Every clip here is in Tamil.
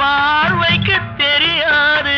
பார்வைக்கு தெரியாது.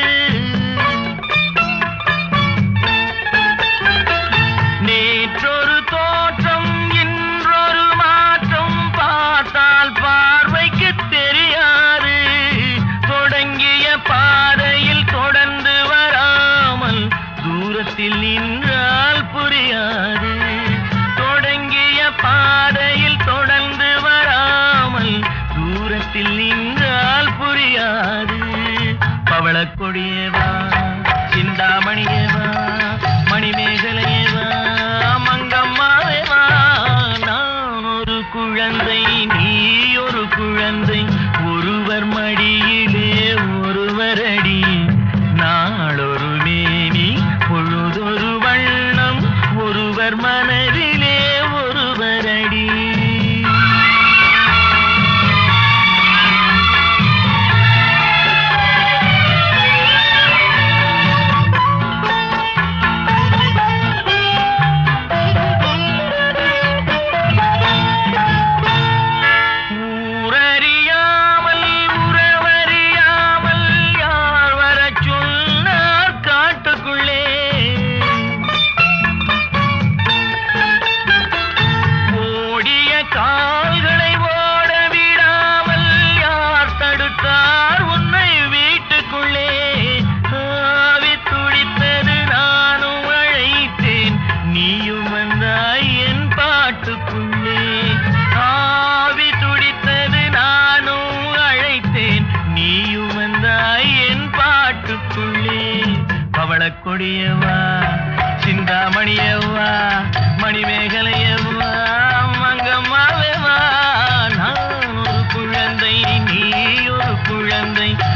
நேற்றொரு தோற்றம் இன்றொரு மாற்றம் பார்த்தால் பார்வைக்கு தெரியாது. தொடங்கிய பாதையில் தொடர்ந்து வராமல் தூரத்தில் நின்றால் புரியாது. தொடங்கிய பாதையில் தொடர்ந்து வராமல் தூரத்தில் நின்றால் புரியாது. பவளக்கொடியேவா, சிந்தாமணியேவா, மணிமேகலையேவா, மங்கம்மாவேவா. நான் ஒரு குழந்தை, நீ ஒரு குழந்தை, ஒருவர் மடியிலே ஒருவர் அடி. நாளொரு மேனி பொழுதொரு வண்ணம், ஒருவர் மனதிலே ஒருவர் அடி. ஊரறியாமல் உறவறியாமல் யார் வரச் சொன்னார் காட்டுக்குள்ளே? ஓடிய கால்களை ஓட விடாமல் யார் தடுத்தார் உன்னை வீட்டுக்குள்ளே? ஆவி துடித்தது நானும் அழைத்தேன், நீயும் வந்தாய் என் பாட்டுக்குள்ளே. ஆவி துடித்தது நானும் அழைத்தேன், நீயும் வந்தாய் என் பாட்டுக்குள்ளே. பவளக்கொடியவா, சிந்தாமணியவா, மணிமேகலையவா, மங்கம்மாவேவா. நான் ஒரு குழந்தை, நீ ஒரு குழந்தை,